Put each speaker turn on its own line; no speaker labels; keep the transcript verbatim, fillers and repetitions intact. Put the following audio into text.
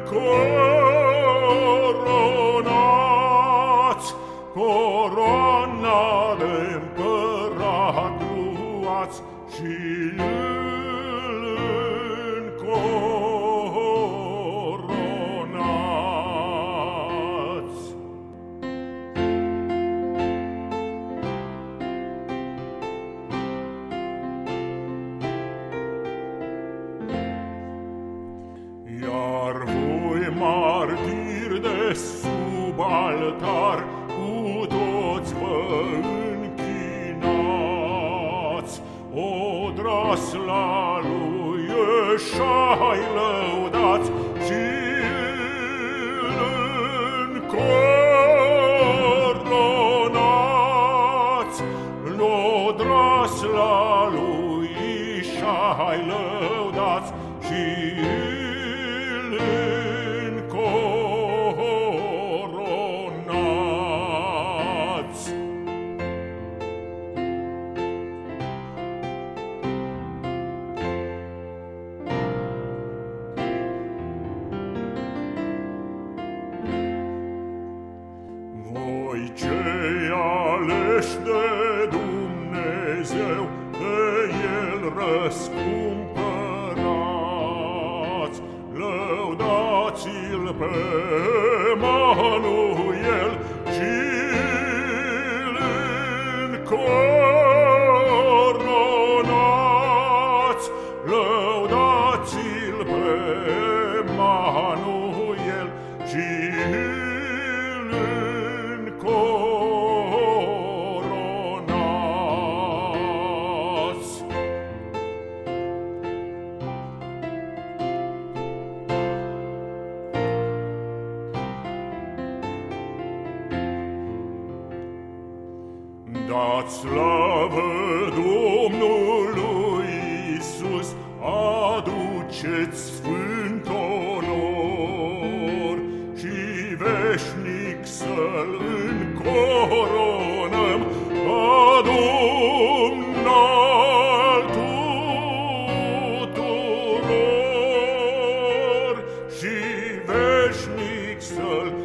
Coronați, coroana de împărat luați și îl încoronați. Iar voi, martiri de sub altar, cu toți vă închinați, odrasla lui Ieșai lăudați și îl încoronați. Odrasla lui Ieșai lăudați și îl încoronați. Voi cei aleși de Dumnezeu, de El răscumpărați, lăudați-L pe Emanuel și îl încoronați. Lăudați-L pe Emanuel și îl încoronați. Dați slavă Domnului Iisus, aduceți sfânt onor și veșnic să-L încoronăm ca Domn al tuturor și veșnic să-L